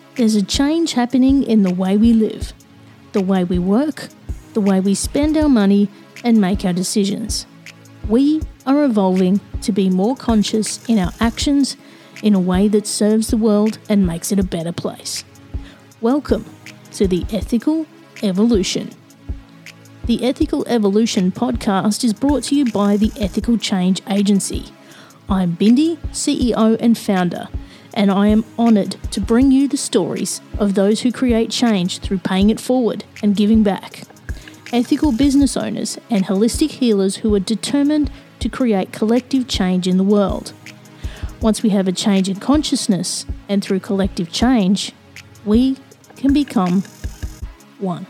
There's a change happening in the way we live, the way we work, the way we spend our money and make our decisions. We are evolving to be more conscious in our actions in a way that serves the world and makes it a better place. Welcome to the Ethical Evolution. The Ethical Evolution podcast is brought to you by the Ethical Change Agency. I'm Bindi, CEO and founder, and I am honoured to bring you the stories of those who create change through paying it forward and giving back. Ethical business owners and holistic healers who are determined to create collective change in the world. Once we have a change in consciousness, and through collective change, we can become one.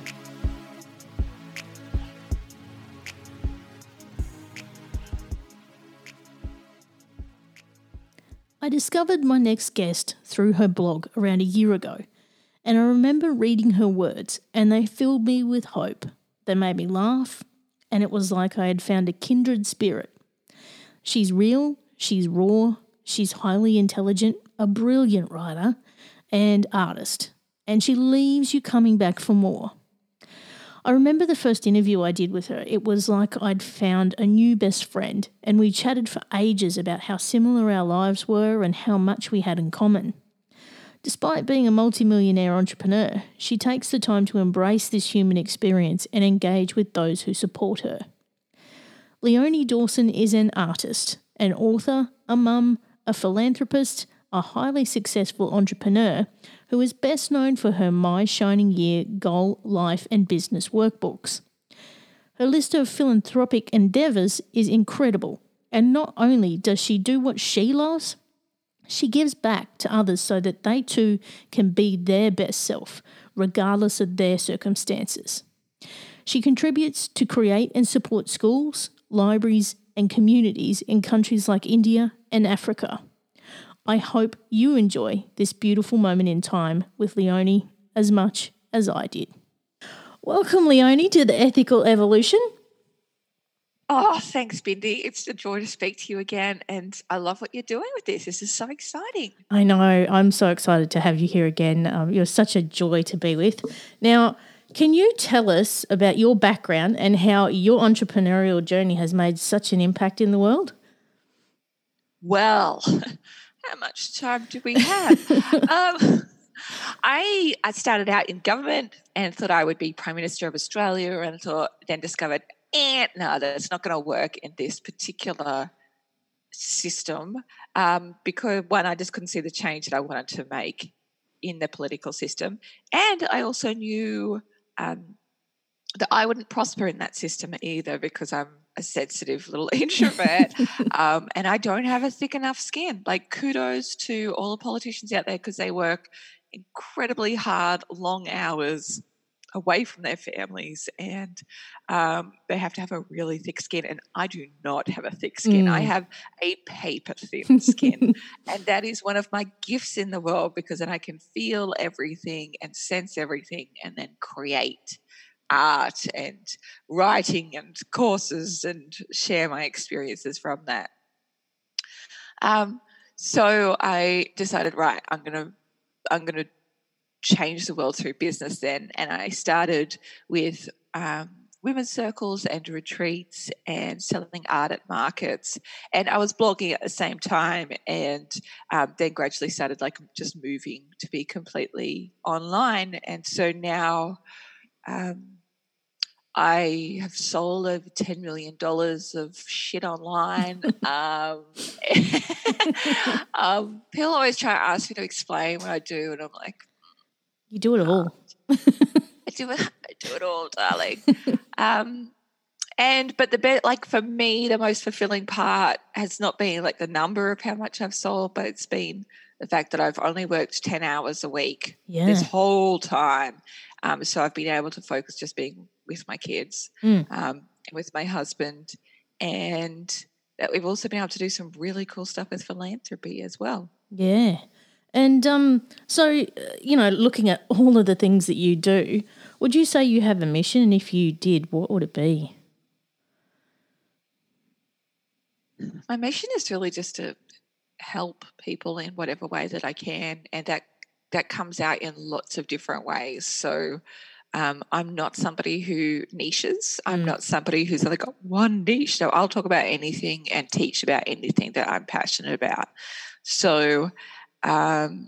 I discovered my next guest through her blog around a year ago, and I remember reading her words, and they filled me with hope. They made me laugh, and it was like I had found a kindred spirit. She's real, she's raw, she's highly intelligent, a brilliant writer and artist, and she leaves you coming back for more. I remember the first interview I did with her. It was like I'd found a new best friend, and we chatted for ages about how similar our lives were and how much we had in common. Despite being a multimillionaire entrepreneur, she takes the time to embrace this human experience and engage with those who support her. Leonie Dawson is an artist, an author, a mum, a philanthropist, a highly successful entrepreneur who is best known for her My Shining Year goal, life and business workbooks. Her list of philanthropic endeavours is incredible, and not only does she do what she loves, she gives back to others so that they too can be their best self, regardless of their circumstances. She contributes to create and support schools, libraries and communities in countries like India and Africa. I hope you enjoy this beautiful moment in time with Leonie as much as I did. Welcome, Leonie, to the Ethical Evolution. Oh, thanks, Bindi. It's a joy to speak to you again, and I love what you're doing with this. This is so exciting. I know. I'm so excited to have you here again. You're such a joy to be with. Now, can you tell us about your background and how your entrepreneurial journey has made such an impact in the world? Well, how much time do we have? I started out in government and thought I would be Prime Minister of Australia, and then discovered, no, that's not going to work in this particular system because, one, I just couldn't see the change that I wanted to make in the political system, and I also knew that I wouldn't prosper in that system either because I'm a sensitive little introvert and I don't have a thick enough skin. Like, kudos to all the politicians out there because they work incredibly hard, long hours away from their families, and they have to have a really thick skin, and I do not have a thick skin. I have a paper thin skin, and that is one of my gifts in the world because then I can feel everything and sense everything and then create art and writing and courses and share my experiences from that. So I decided, right, I'm gonna change the world through business then, and I started with women's circles and retreats and selling art at markets, and I was blogging at the same time, and then gradually started like just moving to be completely online, and so now I have sold over $10 million of shit online. People always try to ask me to explain what I do, and I'm like, you do it all. I do it all, darling. But for me, the most fulfilling part has not been like the number of how much I've sold, but it's been the fact that I've only worked 10 hours a week this whole time. So I've been able to focus just being with my kids and with my husband, and that we've also been able to do some really cool stuff with philanthropy as well. Yeah. And so, looking at all of the things that you do, would you say you have a mission? And if you did, what would it be? My mission is really just to help people in whatever way that I can, and that comes out in lots of different ways. So I'm not somebody who niches. I'm not somebody who's only got one niche. So I'll talk about anything and teach about anything that I'm passionate about. So the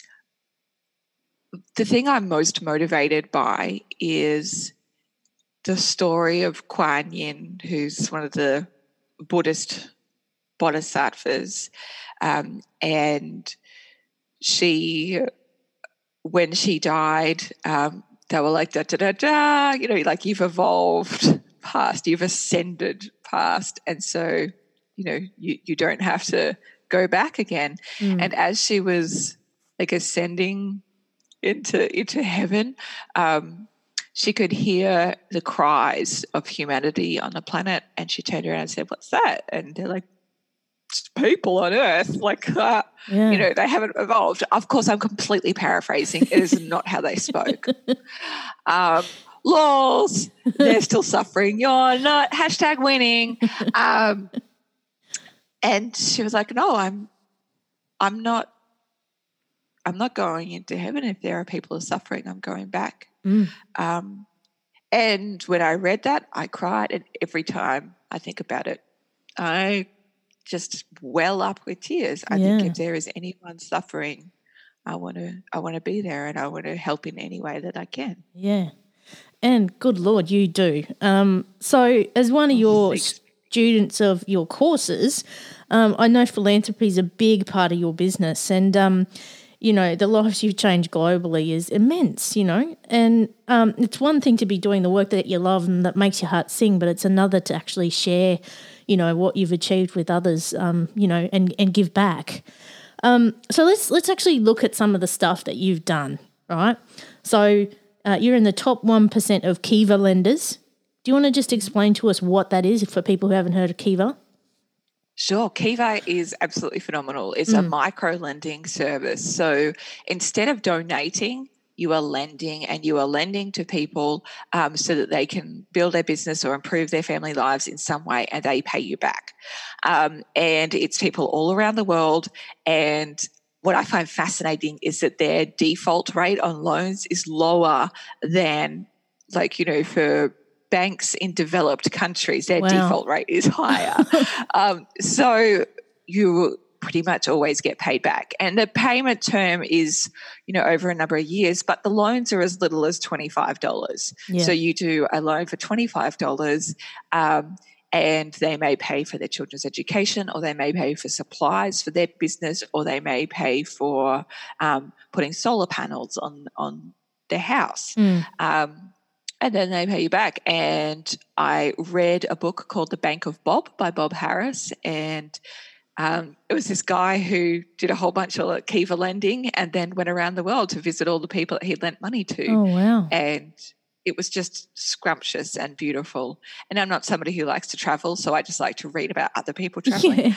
thing I'm most motivated by is the story of Kuan Yin, who's one of the Buddhist bodhisattvas. And she, when she died, they were like, da, da, da, da, you know, like you've evolved past, you've ascended past. And so, you know, you don't have to go back again. And as she was like ascending into heaven, she could hear the cries of humanity on the planet. And she turned around and said, "What's that?" And they're like, "It's people on Earth, like, you know, they haven't evolved." Of course, I'm completely paraphrasing. It is not how they spoke. Lols, they're still suffering. You're not, hashtag winning. And she was like, "No, I'm not going into heaven. If there are people who are suffering, I'm going back." And when I read that, I cried. And every time I think about it, I just well up with tears. I think if there is anyone suffering, I want to be there, and I want to help in any way that I can. Yeah. And good Lord, you do. So as one of your students of your courses, I know philanthropy is a big part of your business, and you know, the lives you've changed globally is immense, you know, and it's one thing to be doing the work that you love and that makes your heart sing, but it's another to actually share, you know, what you've achieved with others, you know, and give back. So let's actually look at some of the stuff that you've done, right? So you're in the top 1% of Kiva lenders. Do you want to just explain to us what that is for people who haven't heard of Kiva? Sure. Kiva is absolutely phenomenal. It's a micro lending service. So instead of donating, you are lending, and you are lending to people so that they can build their business or improve their family lives in some way, and they pay you back. And it's people all around the world. And what I find fascinating is that their default rate on loans is lower than, like, you know, for banks in developed countries, their default rate is higher. So you pretty much always get paid back. And the payment term is, you know, over a number of years, but the loans are as little as $25. So you do a loan for $25, and they may pay for their children's education, or they may pay for supplies for their business, or they may pay for putting solar panels on their house. And then they pay you back. And I read a book called The Bank of Bob by Bob Harris, and it was this guy who did a whole bunch of Kiva lending and then went around the world to visit all the people that he lent money to. Oh, wow. And it was just scrumptious and beautiful. And I'm not somebody who likes to travel, so I just like to read about other people traveling.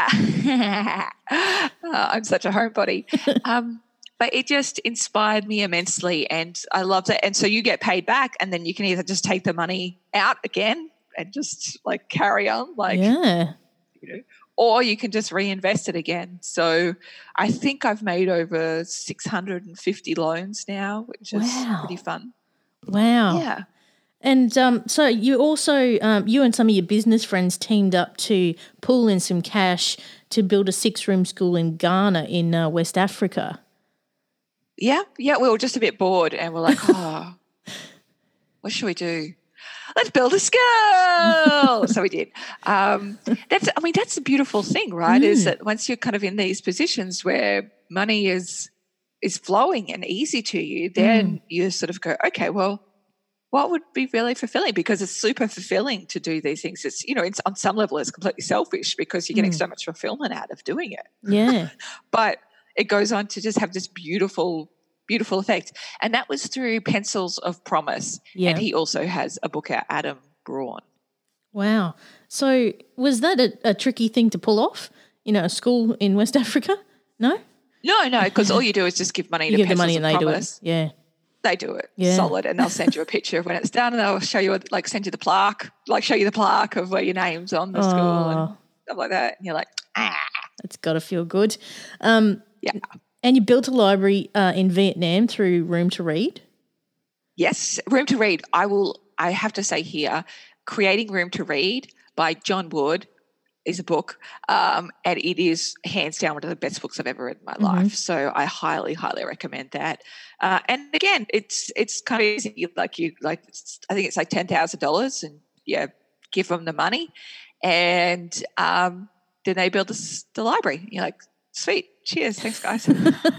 I'm such a homebody. But it just inspired me immensely, and I loved it. And so you get paid back, and then you can either just take the money out again and just like carry on, like, you know, or you can just reinvest it again. So I think I've made over 650 loans now, which is pretty fun. Wow. Yeah. And so you also, you and some of your business friends teamed up to pull in some cash to build a 6-room school in Ghana in West Africa. Yeah, we were just a bit bored, and we're like, oh, what should we do? Let's build a school. So we did. That's a beautiful thing, right? Is that once you're kind of in these positions where money is flowing and easy to you, then you sort of go, okay, well, what would be really fulfilling? Because it's super fulfilling to do these things. It's, you know, it's on some level it's completely selfish because you're getting so much fulfillment out of doing it. Yeah. But it goes on to just have this beautiful, beautiful effect. And that was through Pencils of Promise. Yeah. And he also has a book out, Adam Braun. Wow. So was that a tricky thing to pull off, you know, a school in West Africa? No? No, because all you do is just give money to Pencils of Promise. Do it. Yeah. They do it solid, and they'll send you a picture of when it's done, and they'll show you, like, send you the plaque, like show you the plaque of where your name's on the school and stuff like that. And you're like, It's got to feel good. Yeah. And you built a library in Vietnam through Room to Read? Yes, Room to Read. I have to say here, Creating Room to Read by John Wood is a book, and it is hands down one of the best books I've ever read in my life. So I highly, highly recommend that. And again, it's kind of easy. I think it's like $10,000, and give them the money, and then they build the library. You're like, sweet, cheers, thanks, guys.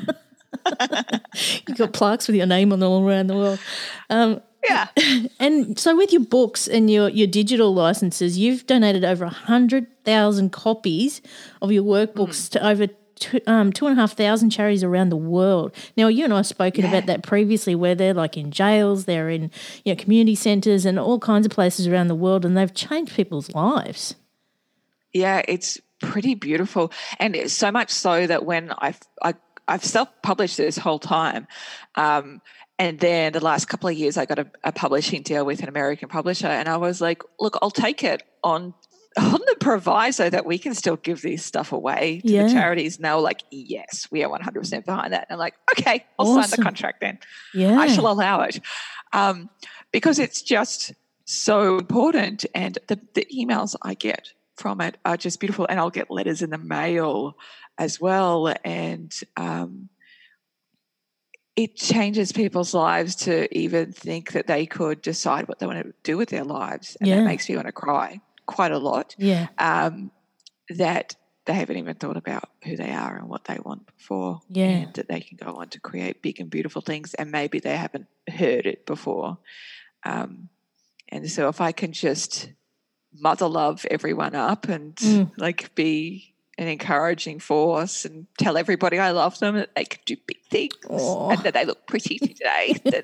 You got plaques with your name on them all around the world. Yeah. And so with your books and your digital licenses, you've donated over 100,000 copies of your workbooks to over 2,500 charities around the world. Now, you and I have spoken about that previously, where they're like in jails, they're in community centres and all kinds of places around the world, and they've changed people's lives. Yeah, it's pretty beautiful. And it's so much so that when I've self-published this whole time, and then the last couple of years I got a publishing deal with an American publisher, and I was like, look, I'll take it on the proviso that we can still give this stuff away to the charities. And they were like, yes, we are 100% behind that. And I'm like, okay, I'll sign the contract then. Yeah. I shall allow it. Because it's just so important, and the emails I get from it are just beautiful, and I'll get letters in the mail as well, and it changes people's lives to even think that they could decide what they want to do with their lives, and that makes me want to cry quite a lot. Yeah, that they haven't even thought about who they are and what they want before, and that they can go on to create big and beautiful things, and maybe they haven't heard it before. And so if I can just mother love everyone up and be an encouraging force and tell everybody I love them, that they can do big things and that they look pretty today, then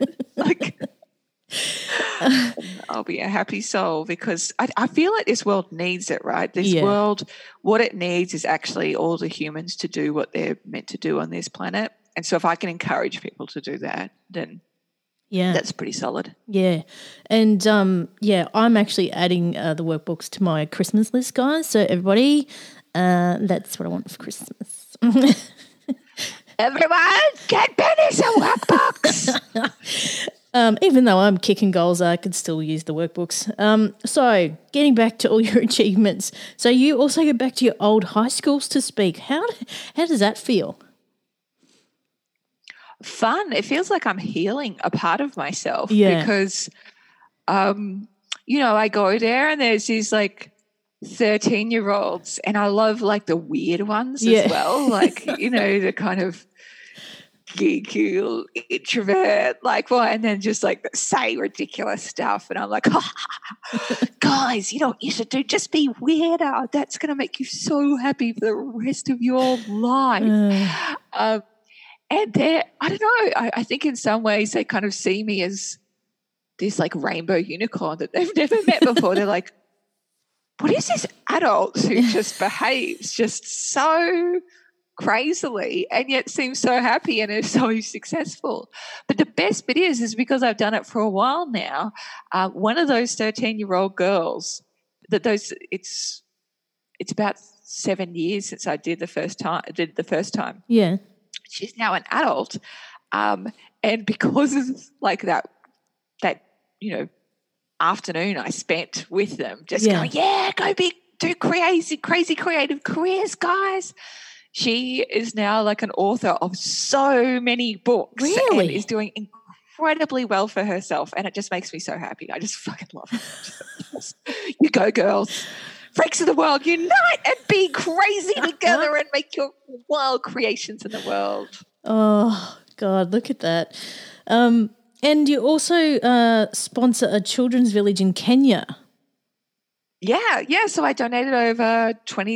I'll be a happy soul, because I feel like this world needs it, right? This world, what it needs is actually all the humans to do what they're meant to do on this planet. And so if I can encourage people to do that, then that's pretty solid. Yeah. And, I'm actually adding the workbooks to my Christmas list, guys. So everybody, that's what I want for Christmas. Everyone, get Penny some workbooks. Even though I'm kicking goals, I could still use the workbooks. So getting back to all your achievements. So you also go back to your old high schools to speak. How does that feel? Fun. It feels like I'm healing a part of myself because, I go there and there's these 13-year-olds, and I love the weird ones as well. The kind of geeky introvert, and then just say ridiculous stuff. And I'm like, guys, you know what you should do? Just be weirder. That's going to make you so happy for the rest of your life. And they're, I don't know, I think in some ways they kind of see me as this rainbow unicorn that they've never met before. They're like, what is this adult who just behaves just so crazily and yet seems so happy and is so successful? But the best bit is because I've done it for a while now, one of those 13-year-old girls, it's about 7 years since I did the first time. Yeah. She's now an adult, and because of that afternoon I spent with them, just going, go big, do crazy creative careers, guys. She is now an author of so many books, and is doing incredibly well for herself, and it just makes me so happy. I just fucking love her. You go, girls. Freaks of the world, unite and be crazy together and make your wild creations in the world. Oh, God, look at that. And you also sponsor a children's village in Kenya. Yeah. So I donated over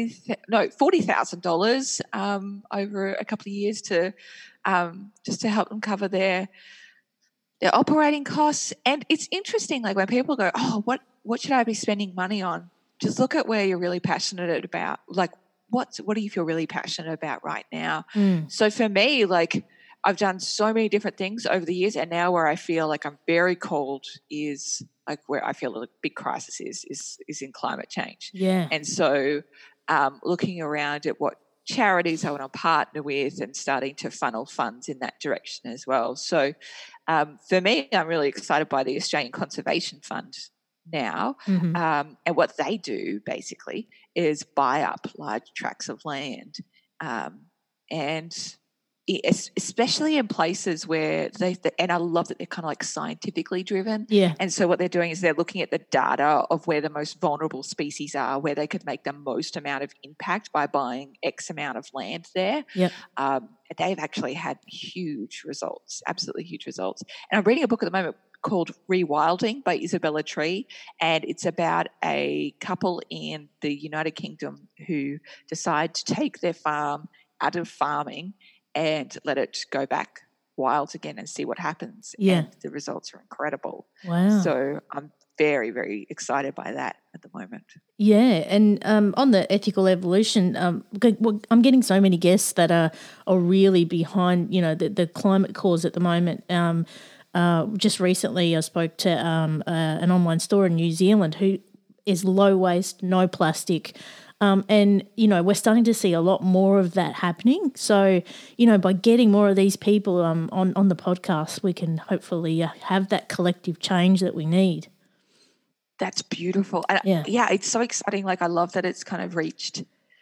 $40,000 over a couple of years to just to help them cover their operating costs. And it's interesting, when people go, oh, what should I be spending money on? Just look at where you're really passionate about. What do you feel really passionate about right now? So for me, I've done so many different things over the years, and now where I feel I'm very called is where I feel a big crisis is in climate change. Yeah. And so looking around at what charities I want to partner with and starting to funnel funds in that direction as well. So for me, I'm really excited by the Australian Conservation Fund now. And what they do basically is buy up large tracts of land, and especially in places where and I love that they're kind of like scientifically driven. Yeah. And so what they're doing is they're looking at the data of where the most vulnerable species are, where they could make the most amount of impact by buying X amount of land there. Yep. They've actually had huge results, absolutely huge results. And I'm reading a book at the moment called Rewilding by Isabella Tree, and it's about a couple in the United Kingdom who decide to take their farm out of farming and let it go back wild again and see what happens. Yeah. And the results are incredible. Wow. So I'm very, very excited by that at the moment. Yeah, and on the ethical evolution, I'm getting so many guests that are really behind, the climate cause at the moment. Just recently I spoke to an online store in New Zealand who is low waste, no plastic. And, we're starting to see a lot more of that happening. So, by getting more of these people on the podcast, we can hopefully have that collective change that we need. That's beautiful. And yeah, it's so exciting. Like, I love that it's kind of reached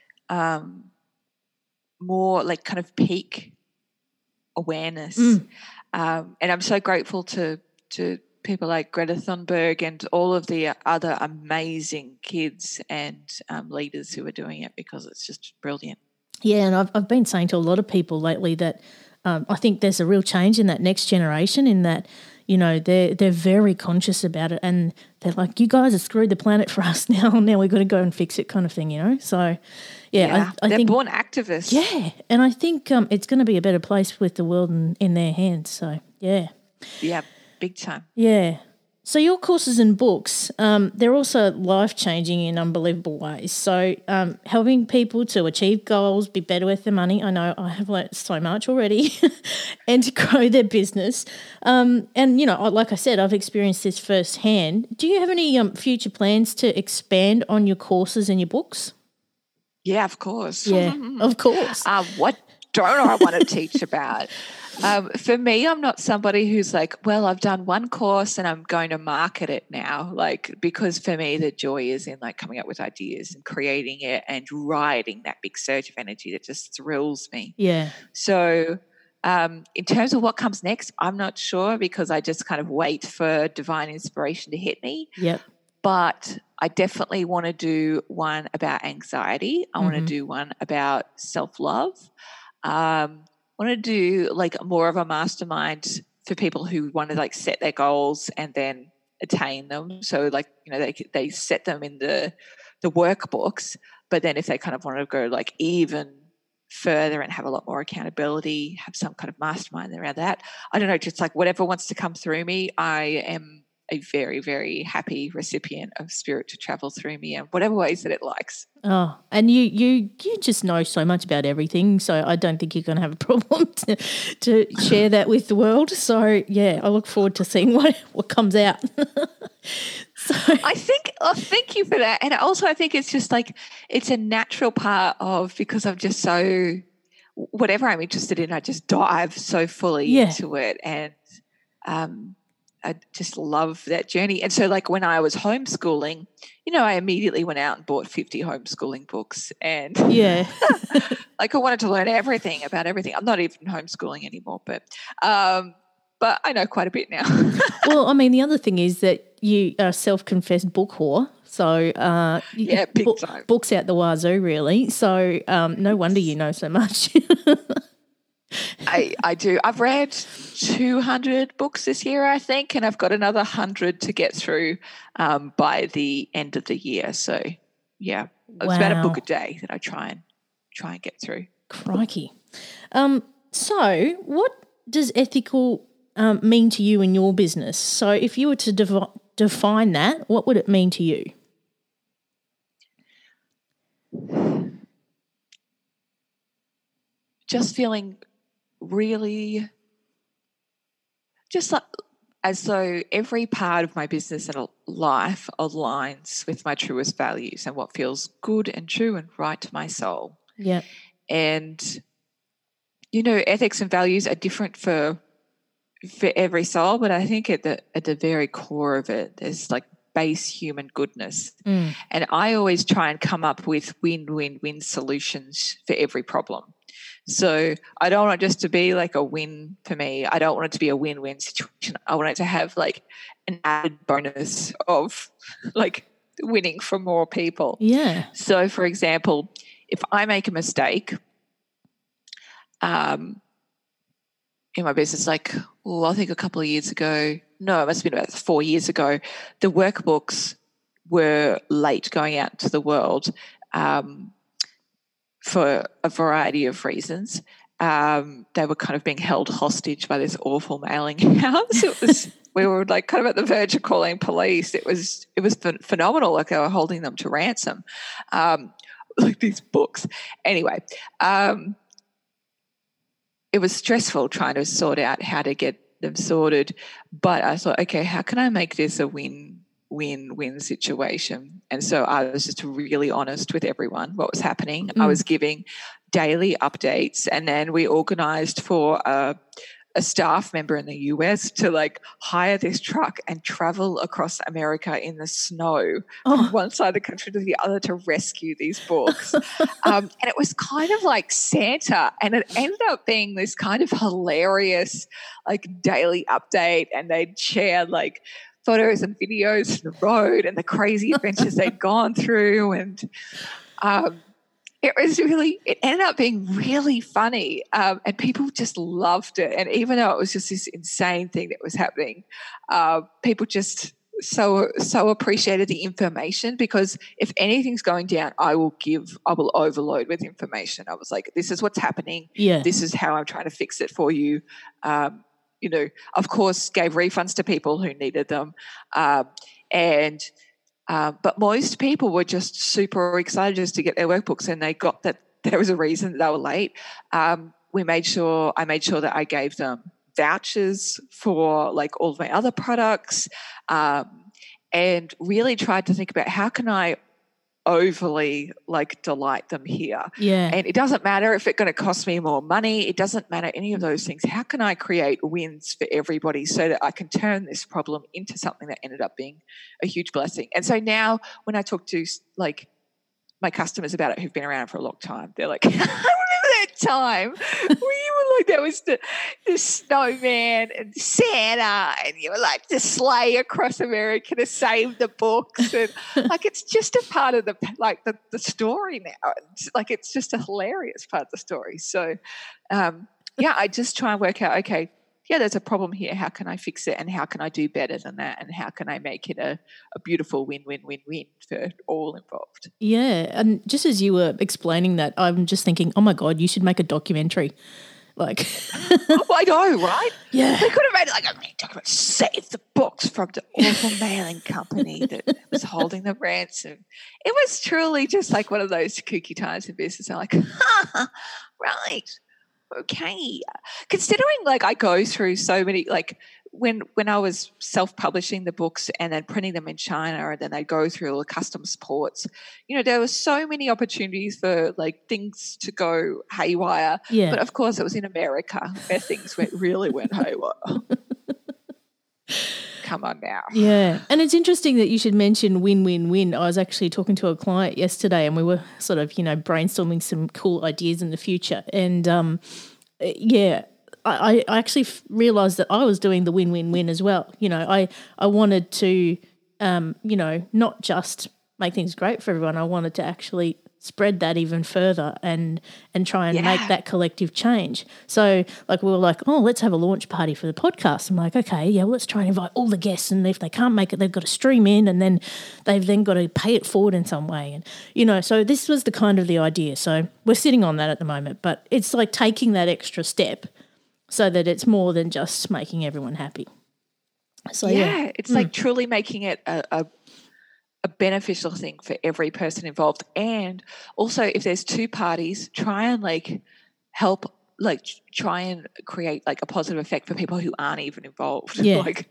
more like kind of peak awareness. And I'm so grateful to people like Greta Thunberg and all of the other amazing kids and leaders who are doing it, because it's just brilliant. Yeah, and I've been saying to a lot of people lately that I think there's a real change in that next generation, in that, they're very conscious about it, and they're like, you guys have screwed the planet for us now we've got to go and fix it, kind of thing, So, I they're think born activists. Yeah, and I think it's going to be a better place with the world in their hands. So, yeah. Yeah, big time. Yeah. So your courses and books, they're also life-changing in unbelievable ways. So helping people to achieve goals, be better with their money. I know I have learnt so much already, and to grow their business. And, like I said, I've experienced this firsthand. Do you have any future plans to expand on your courses and your books? Yeah, of course. Yeah, of course. What don't I want to teach about? For me, I'm not somebody who's like, well, I've done one course and I'm going to market it now. Because for me, the joy is in coming up with ideas and creating it and riding that big surge of energy that just thrills me. Yeah. So in terms of what comes next, I'm not sure, because I just kind of wait for divine inspiration to hit me. Yep. But I definitely want to do one about anxiety. I want to do one about self-love. I want to do more of a mastermind for people who want to set their goals and then attain them. So they set them in the workbooks, but then if they kind of want to go even further and have a lot more accountability, have some kind of mastermind around that. I don't know, just whatever wants to come through me. I am a very, very happy recipient of spirit to travel through me in whatever ways that it likes. Oh, and you just know so much about everything, so I don't think you're going to have a problem to share that with the world. So, yeah, I look forward to seeing what comes out. Thank you for that. And also I think it's just it's a natural part of, because I'm just so, whatever I'm interested in, I just dive so fully into it. And I just love that journey. And so when I was homeschooling, I immediately went out and bought 50 homeschooling books, and I wanted to learn everything about everything. I'm not even homeschooling anymore, but I know quite a bit now. Well, I mean, the other thing is that you are a self-confessed book whore. So big time. Books out the wazoo, really. So no wonder you know so much. I do. I've read 200 books this year, I think, and I've got another 100 to get through by the end of the year. So, yeah, it's about a book a day that I try and get through. Crikey. So what does ethical mean to you in your business? So if you were to define that, what would it mean to you? Just feeling really just as though every part of my business and life aligns with my truest values and what feels good and true and right to my soul. Yeah. And, ethics and values are different for every soul, but I think at the very core of it, there's like base human goodness. And I always try and come up with win-win-win solutions for every problem. So I don't want it just to be like a win for me. I don't want it to be a win-win situation. I want it to have like an added bonus of like winning for more people. Yeah. So, for example, if I make a mistake in my business, like, I think a couple of years ago, no, it must have been about 4 years ago, the workbooks were late going out to the world for a variety of reasons. They were kind of being held hostage by this awful mailing house. We were like kind of at the verge of calling police. It was phenomenal. Like they were holding them to ransom, like these books. Anyway, it was stressful trying to sort out how to get them sorted. But I thought, okay, how can I make this a win-win-win situation? And so I was just really honest with everyone what was happening. I was giving daily updates, and then we organised for a staff member in the US to like hire this truck and travel across America in the snow from one side of the country to the other to rescue these books. And it was kind of like Santa, and it ended up being this kind of hilarious like daily update, and they'd share like photos and videos from the road and the crazy adventures they'd gone through. And it ended up being really funny, and people just loved it. And even though it was just this insane thing that was happening, people just so appreciated the information, because if anything's going down, I will overload with information. I was like, this is what's happening. Yeah. This is how I'm trying to fix it for you. Of course, gave refunds to people who needed them. But most people were just super excited just to get their workbooks, and they got that there was a reason that they were late. I made sure that I gave them vouchers for like all of my other products, and really tried to think about how can I overly like delight them here. Yeah. And it doesn't matter if it's going to cost me more money. It doesn't matter any of those things. How can I create wins for everybody so that I can turn this problem into something that ended up being a huge blessing? And so now when I talk to like my customers about it who've been around for a long time, they're like, I remember that time where you were like, there was the snowman and Santa, and you were like the sleigh across America to save the books, and like it's just a part of the story now. It's just a hilarious part of the story. So I just try and work out, okay, yeah, there's a problem here. How can I fix it, and how can I do better than that, and how can I make it a beautiful win-win-win-win for all involved? Yeah, and just as you were explaining that, I'm just thinking, oh my God, you should make a documentary. Like, I know, right? Yeah, they could have made like a document, save the books from the awful mailing company that was holding the ransom. It was truly just like one of those kooky times in business. I'm like, right. Okay. Considering like I go through so many, like when I was self-publishing the books and then printing them in China, and then they go through all the customs ports, there were so many opportunities for like things to go haywire. Yeah. But of course it was in America where things really went haywire. Come on now. Yeah. And it's interesting that you should mention win-win-win. I was actually talking to a client yesterday, and we were sort of, brainstorming some cool ideas in the future. And, I actually realised that I was doing the win-win-win as well. I wanted to, not just make things great for everyone. I wanted to actually spread that even further and try and make that collective change. So like we were like, oh, let's have a launch party for the podcast. I'm like, okay, yeah, well, let's try and invite all the guests, and if they can't make it, they've got to stream in, and then they've then got to pay it forward in some way. And, so this was the kind of the idea. So we're sitting on that at the moment, but it's like taking that extra step so that it's more than just making everyone happy. So it's like truly making it a beneficial thing for every person involved. And also if there's two parties, try and like help, like try and create like a positive effect for people who aren't even involved. Yeah. like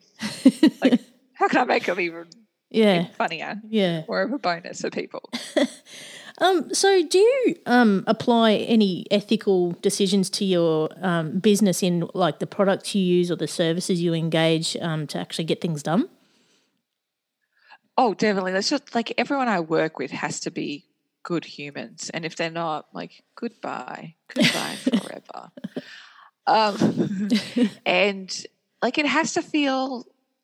how can I make it even funnier? Yeah. More of a bonus for people. So do you apply any ethical decisions to your business in like the products you use or the services you engage to actually get things done? Oh, definitely. That's just like everyone I work with has to be good humans. And if they're not, like, goodbye forever. And like it has to feel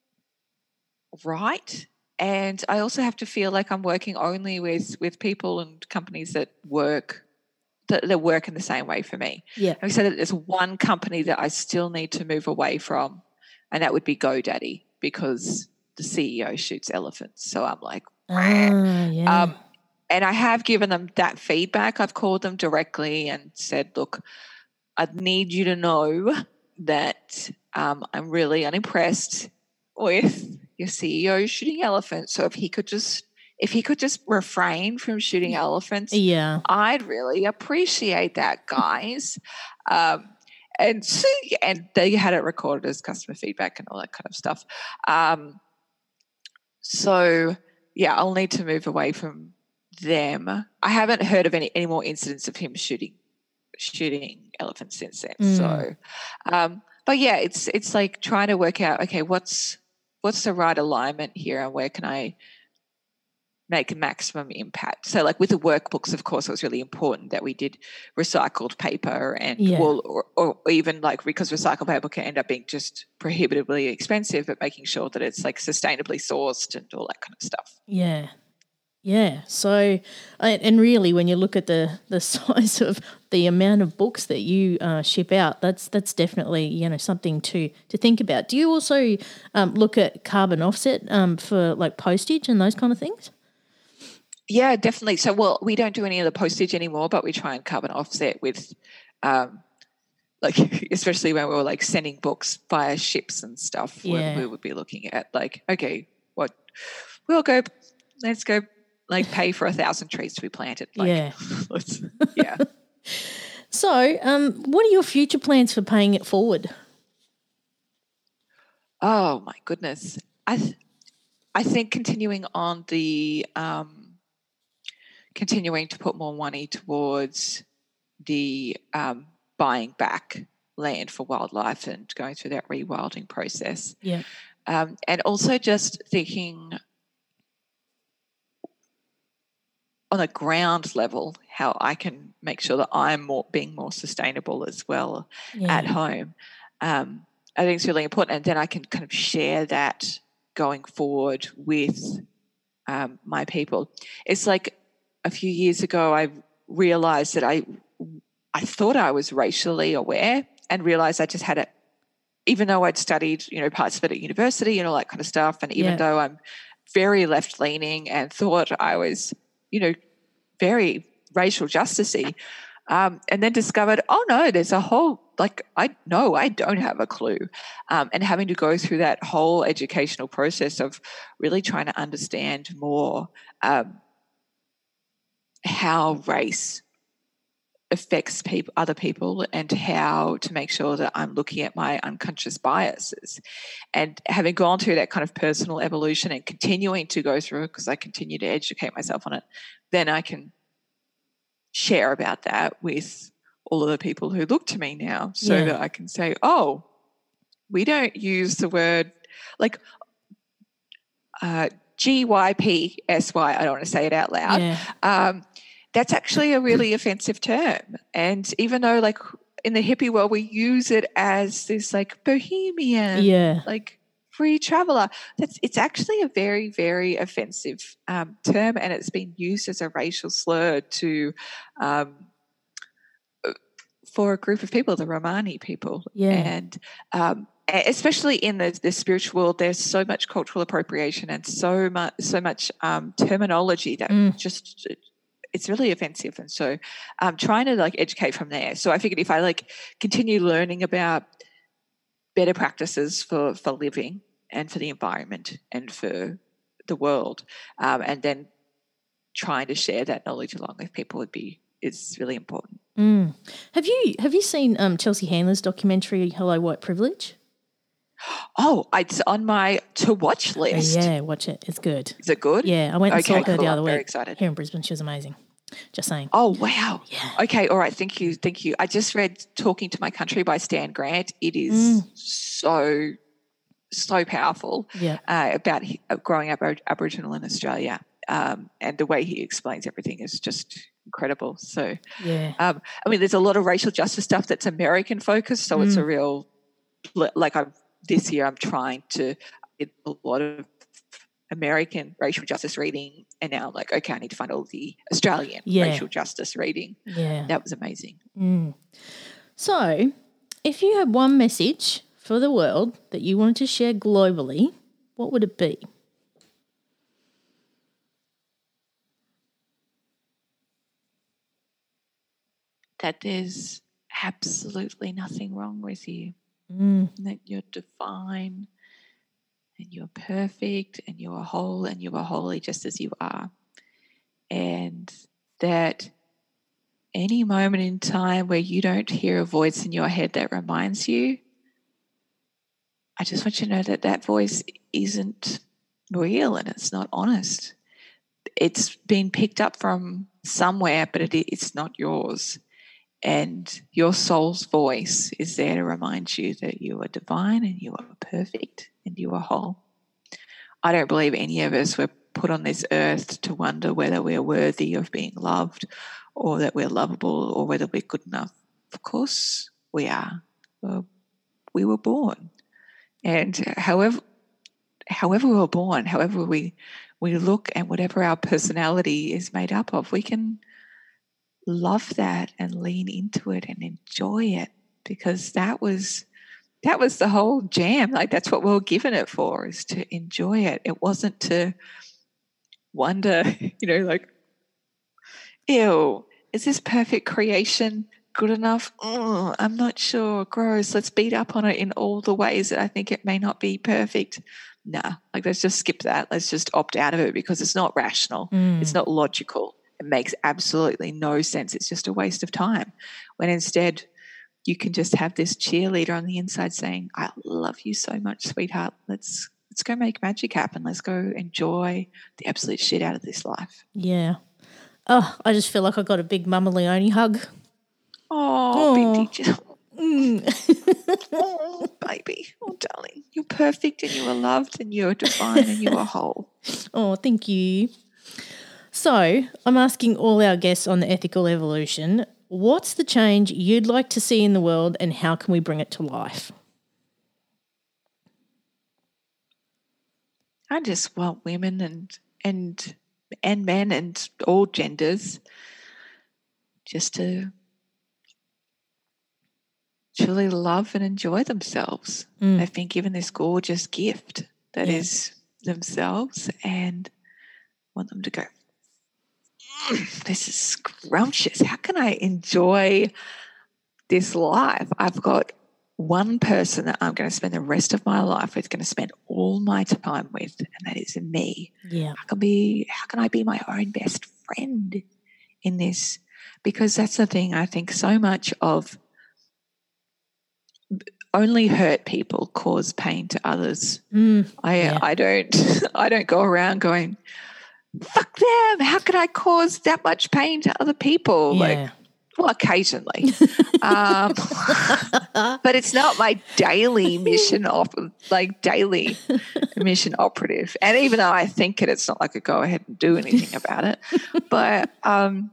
right. And I also have to feel like I'm working only with people and companies that work in the same way for me. Yeah. I said that there's one company that I still need to move away from, and that would be GoDaddy, because the CEO shoots elephants. So I'm like, yeah. and I have given them that feedback. I've called them directly and said, look, I need you to know that I'm really unimpressed with your CEO shooting elephants. So if he could just refrain from shooting elephants, Yeah. I'd really appreciate that, guys. And they had it recorded as customer feedback and all that kind of stuff. So yeah, I'll need to move away from them. I haven't heard of any more incidents of him shooting elephants since then. So, but yeah, it's like trying to work out, okay, what's the right alignment here, and where can I make maximum impact? So like with the workbooks, of course, it was really important that we did recycled paper and wool, or even like, because recycled paper can end up being just prohibitively expensive, but making sure that it's like sustainably sourced and all that kind of stuff. Yeah. Yeah. So, and really, when you look at the size of the amount of books that you ship out, that's definitely something to think about. Do you also look at carbon offset for like postage and those kind of things? Yeah, definitely. So, well, we don't do any of the postage anymore, but we try and carbon offset with, like, especially when we were like sending books via ships and stuff. Yeah. We would be looking at like, okay, let's go. Like pay for 1,000 trees to be planted. Like, yeah. Yeah. So, what are your future plans for paying it forward? Oh my goodness. I think continuing on the continuing to put more money towards the buying back land for wildlife and going through that rewilding process. Yeah. And also just thinking on a ground level how I can make sure that I'm being more sustainable as well at home. I think it's really important, and then I can kind of share that going forward with my people. It's like a few years ago I realised that I thought I was racially aware, and realised I just had it, even though I'd studied parts of it at university and all that kind of stuff, and even though I'm very left-leaning and thought I was very racial justicey, and then discovered, oh no, there's a whole, like, I don't have a clue, and having to go through that whole educational process of really trying to understand more how race affects other people, and how to make sure that I'm looking at my unconscious biases. And having gone through that kind of personal evolution and continuing to go through it, because I continue to educate myself on it, then I can share about that with all of the people who look to me now, so that I can say, oh, we don't use the word like GYPSY. I don't want to say it out loud. That's actually a really offensive term. And even though like in the hippie world we use it as this like bohemian, like free traveler, it's actually a very, very offensive term, and it's been used as a racial slur for a group of people, the Romani people. And especially in the spiritual world, there's so much cultural appropriation and so much terminology that just it's really offensive. And so I'm trying to like educate from there. So I figured if I like continue learning about better practices for living and for the environment and for the world, and then trying to share that knowledge along with people is really important. Have you seen Chelsea Handler's documentary Hello White Privilege? Oh, it's on my to watch list. Yeah, watch it. It's good. Is it good? Yeah, I went and saw her the other week. Very excited. Here in Brisbane. She was amazing. Just saying. Oh, wow. Yeah. Okay, all right. Thank you. I just read Talking to My Country by Stan Grant. It is so powerful about growing up Aboriginal in Australia, and the way he explains everything is just incredible. So, I mean, there's a lot of racial justice stuff that's American focused, so it's a real, like this year I'm trying to get a lot of American racial justice reading, and now I'm like, okay, I need to find all the Australian racial justice reading. Yeah. That was amazing. So, if you had one message for the world that you wanted to share globally, what would it be? That there's absolutely nothing wrong with you. That you're divine, and you're perfect, and you are whole, and you are holy just as you are. And that any moment in time where you don't hear a voice in your head that reminds you, I just want you to know that that voice isn't real and it's not honest. It's been picked up from somewhere, but it's not yours. And your soul's voice is there to remind you that you are divine and you are perfect and you are whole. I don't believe any of us were put on this earth to wonder whether we're worthy of being loved or that we're lovable or whether we're good enough. Of course we are. We were born. And however we were born, however we look, and whatever our personality is made up of, we can love that and lean into it and enjoy it, because that was the whole jam. Like, that's what we were given it for, is to enjoy it. It wasn't to wonder, like, ew, is this perfect creation good enough? Oh, I'm not sure. Gross. Let's beat up on it in all the ways that I think it may not be perfect. Nah, like, let's just skip that. Let's just opt out of it, because it's not rational. It's not logical. It makes absolutely no sense. It's just a waste of time. When instead you can just have this cheerleader on the inside saying, I love you so much, sweetheart. Let's go make magic happen. Let's go enjoy the absolute shit out of this life. Yeah. Oh, I just feel like I got a big Mama Leone hug. Oh, Binti. Oh, baby. Oh, darling. You're perfect and you are loved and you are divine and you are whole. Oh, thank you. So I'm asking all our guests on the ethical evolution, what's the change you'd like to see in the world and how can we bring it to life? I just want women and men and all genders just to truly love and enjoy themselves. They've been given this gorgeous gift that is themselves, and want them to go, this is scrumptious. How can I enjoy this life? I've got one person that I'm going to spend the rest of my life with, going to spend all my time with, and that is me. Yeah. How can I be my own best friend in this? Because that's the thing. I think so much of only hurt people cause pain to others. I don't go around going, fuck them. How can I cause that much pain to other people? Yeah. Well, occasionally. But it's not my daily mission mission operative. And even though I think it's not like I go ahead and do anything about it. But, I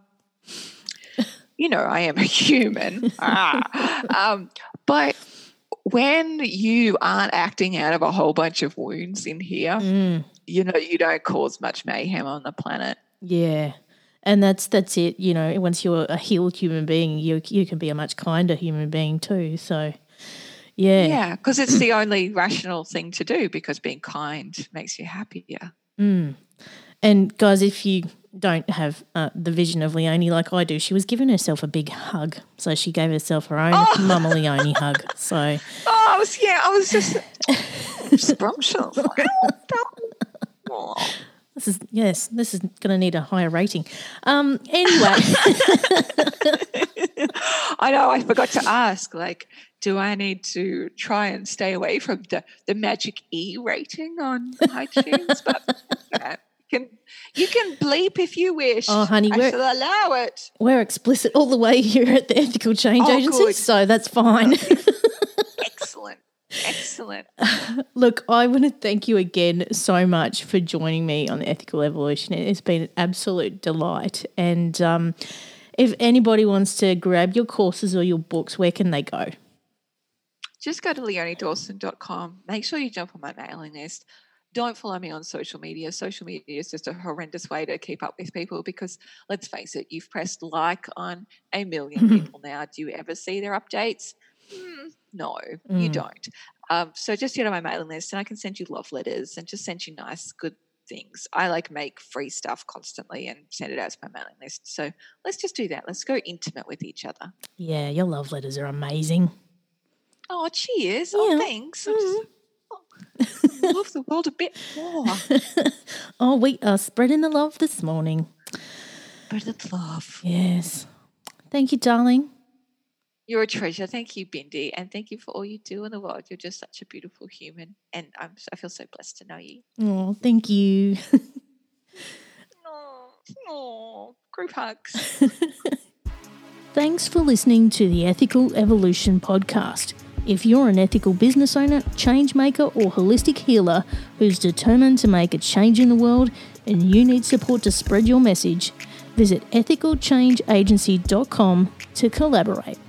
am a human. But when you aren't acting out of a whole bunch of wounds in here, you don't cause much mayhem on the planet. Yeah. And that's it. Once you're a healed human being, you can be a much kinder human being too. So, yeah. Yeah, because it's the only rational thing to do, because being kind makes you happier. And guys, if you don't have the vision of Leone like I do, she was giving herself a big hug. So she gave herself her own Mama Leone hug. So. I was just scrumptious. This is going to need a higher rating. Anyway. I know, I forgot to ask, do I need to try and stay away from the magic E rating on iTunes? But You can bleep if you wish. Oh, honey, I shall allow it. we're explicit all the way here at the Ethical Change Agency, good. so that's fine. Excellent. Look, I want to thank you again so much for joining me on the Ethical Evolution. It's been an absolute delight. And if anybody wants to grab your courses or your books, where can they go? Just go to leoniedawson.com. Make sure you jump on my mailing list. Don't follow me on social media. Social media is just a horrendous way to keep up with people because, let's face it, you've pressed like on 1 million people now. Do you ever see their updates? No, you don't. So just get on my mailing list and I can send you love letters and just send you nice, good things. I make free stuff constantly and send it out to my mailing list. So let's just do that. Let's go intimate with each other. Yeah, your love letters are amazing. Oh, cheers. Yeah. Oh, thanks. I love the world a bit more. Oh, we are spreading the love this morning. Spread the love. Yes. Thank you, darling. You're a treasure. Thank you, Bindi, and thank you for all you do in the world. You're just such a beautiful human, and I feel so blessed to know you. Oh, thank you. Group hugs. Thanks for listening to the Ethical Evolution podcast. If you're an ethical business owner, change maker, or holistic healer who's determined to make a change in the world and you need support to spread your message, visit ethicalchangeagency.com to collaborate.